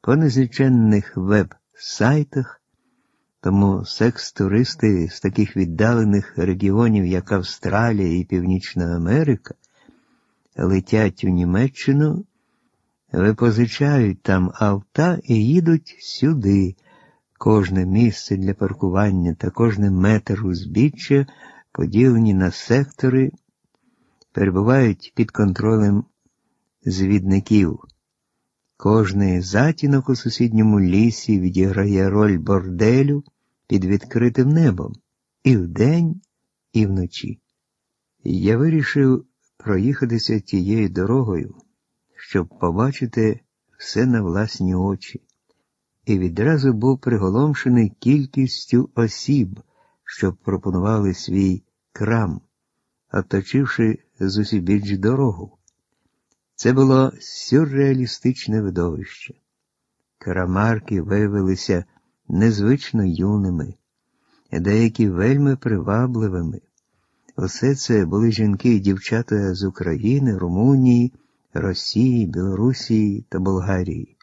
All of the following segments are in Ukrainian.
по незліченних веб-сайтах, тому секс-туристи з таких віддалених регіонів, як Австралія і Північна Америка, летять у Німеччину, випозичають там авто і їдуть сюди. Кожне місце для паркування та кожен метр узбіччя поділені на сектори, перебувають під контролем звідників. Кожний затінок у сусідньому лісі відіграє роль борделю під відкритим небом і вдень, і вночі. Я вирішив проїхатися тією дорогою, щоб побачити все на власні очі, і відразу був приголомшений кількістю осіб, що пропонували свій крам, оточивши зусібіч дорогу. Це було сюрреалістичне видовище. Крамарки виявилися незвично юними, деякі вельми привабливими. Усе це були жінки і дівчата з України, Румунії, Росії, Білорусії та Болгарії.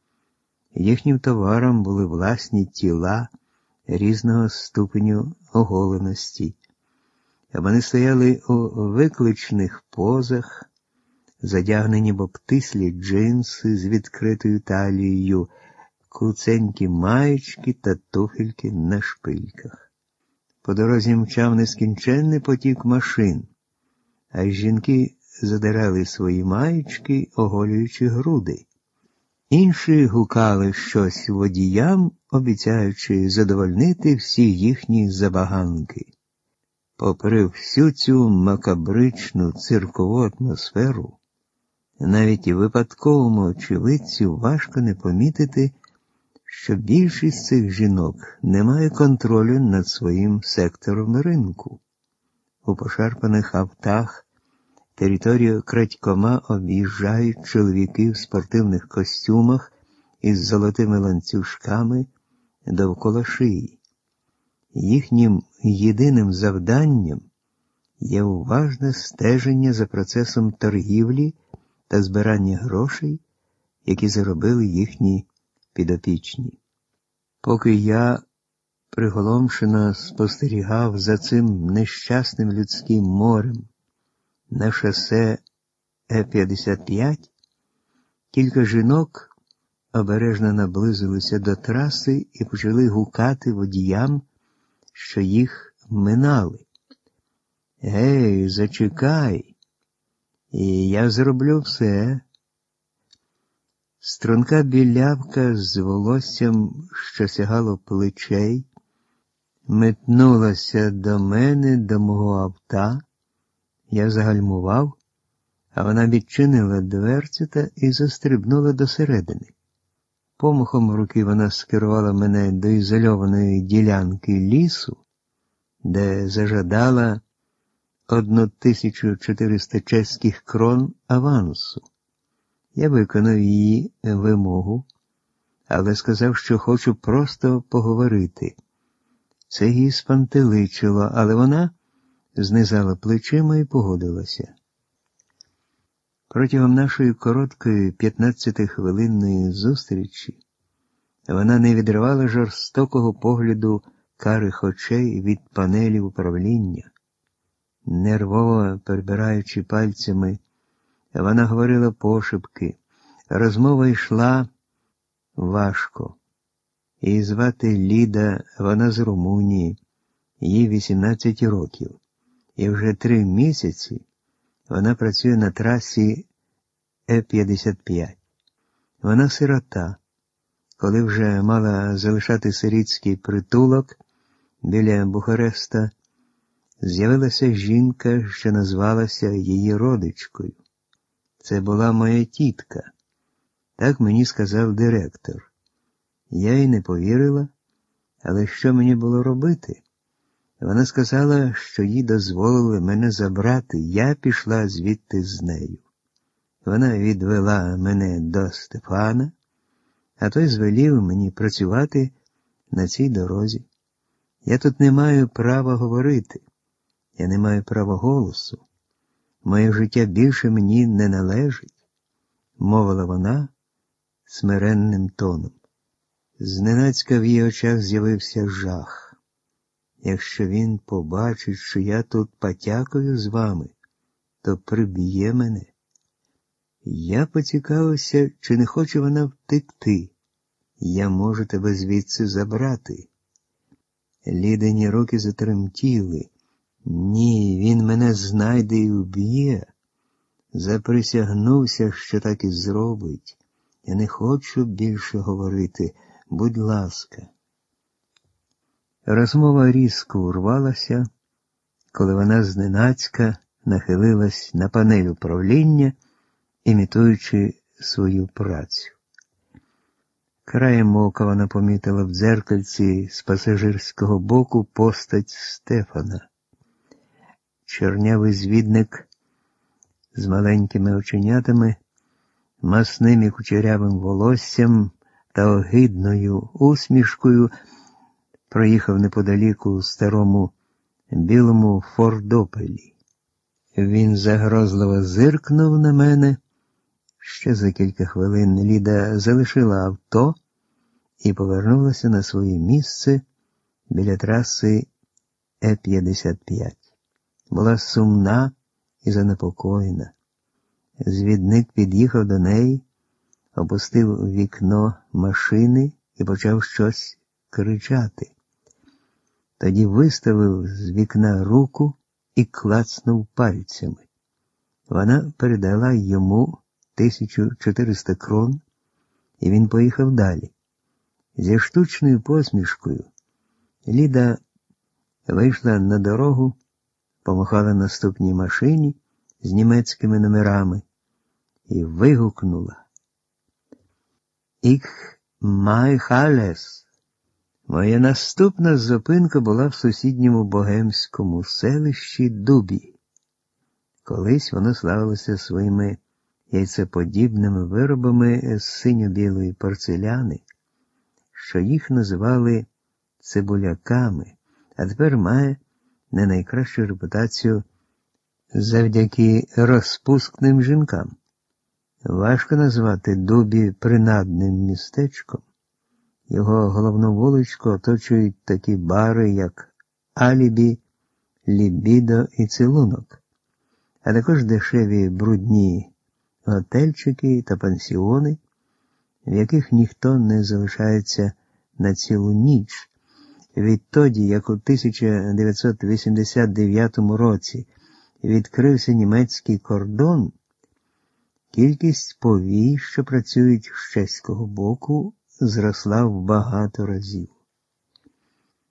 Їхнім товаром були власні тіла різного ступеню оголеності. Вони стояли у викличних позах, задягнені в обтислі джинси з відкритою талією, куценькі маєчки та туфельки на шпильках. По дорозі мчав нескінченний потік машин, а жінки задирали свої маєчки, оголюючи груди. Інші гукали щось водіям, обіцяючи задовольнити всі їхні забаганки. Попри всю цю макабричну циркову атмосферу, навіть і випадковому очевидцю важко не помітити, що більшість цих жінок не має контролю над своїм сектором ринку. У пошарпаних автах територію крадькома об'їжджають чоловіки в спортивних костюмах із золотими ланцюжками довкола шиї. Їхнім єдиним завданням є уважне стеження за процесом торгівлі та збирання грошей, які заробили їхні підопічні. Поки я приголомшено спостерігав за цим нещасним людським морем на шосе Е-55, кілька жінок обережно наблизилися до траси і почали гукати водіям, що їх минали. «Гей, зачекай, і я зроблю все». Струнка білявка з волоссям, що сягало плечей, метнулася до мене, до мого авто. Я загальмував, а вона відчинила дверцята і застрибнула досередини. Помахом руки вона скерувала мене до ізольованої ділянки лісу, де зажадала 1400 чеських крон авансу. Я виконав її вимогу, але сказав, що хочу просто поговорити. Це її спантеличило, але вона знизала плечима і погодилася. Протягом нашої короткої 15-хвилинної зустрічі вона не відривала жорстокого погляду карих очей від панелі управління. Нервово перебираючи пальцями, вона говорила пошепки. Розмова йшла важко. Її звати Ліда, вона з Румунії, їй 18 років. І вже 3 місяці вона працює на трасі Е-55. Вона сирота. Коли вже мала залишати сирітський притулок біля Бухареста, з'явилася жінка, що назвалася її родичкою. Це була моя тітка. Так мені сказав директор. Я й не повірила, але що мені було робити? Вона сказала, що їй дозволили мене забрати, я пішла звідти з нею. Вона відвела мене до Стефана, а той звелів мені працювати на цій дорозі. Я тут не маю права говорити, я не маю права голосу. Моє життя більше мені не належить, мовила вона смиренним тоном. Зненацька в її очах з'явився жах. Якщо він побачить, що я тут потякаю з вами, то приб'є мене. Я поцікавився, чи не хоче вона втекти. Я можу тебе звідси забрати. Лідині руки затремтіли. Ні, він мене знайде і вб'є. Заприсягнувся, що так і зробить. Я не хочу більше говорити. Будь ласка. Розмова різко урвалася, коли вона зненацька нахилилась на панель управління, імітуючи свою працю. Краєм ока вона помітила в дзеркальці з пасажирського боку постать Стефана. Чорнявий звідник з маленькими оченятами, масним і кучерявим волоссям та огидною усмішкою проїхав неподалік у старому білому фордопелі. Він загрозливо зиркнув на мене. Ще за кілька хвилин Ліда залишила авто і повернулася на своє місце біля траси Е-55. Була сумна і занепокоєна. Звідник під'їхав до неї, опустив вікно машини і почав щось кричати. Тоді виставив з вікна руку і клацнув пальцями. Вона передала йому 1400 крон, і він поїхав далі. Зі штучною посмішкою Ліда вийшла на дорогу, помахала наступній машині з німецькими номерами і вигукнула: «Ich mache alles». Моя наступна зупинка була в сусідньому богемському селищі Дубі. Колись воно славилося своїми яйцеподібними виробами з синьо-білої порцеляни, що їх називали цибуляками, а тепер має не найкращу репутацію завдяки розпускним жінкам. Важко назвати Дубі принадним містечком. Його головну вуличку оточують такі бари, як Алібі, Лібідо і Цілунок, а також дешеві брудні готельчики та пансіони, в яких ніхто не залишається на цілу ніч. Відтоді, як у 1989 році відкрився німецький кордон, кількість повій, що працюють з чеського боку, зросла в багато разів.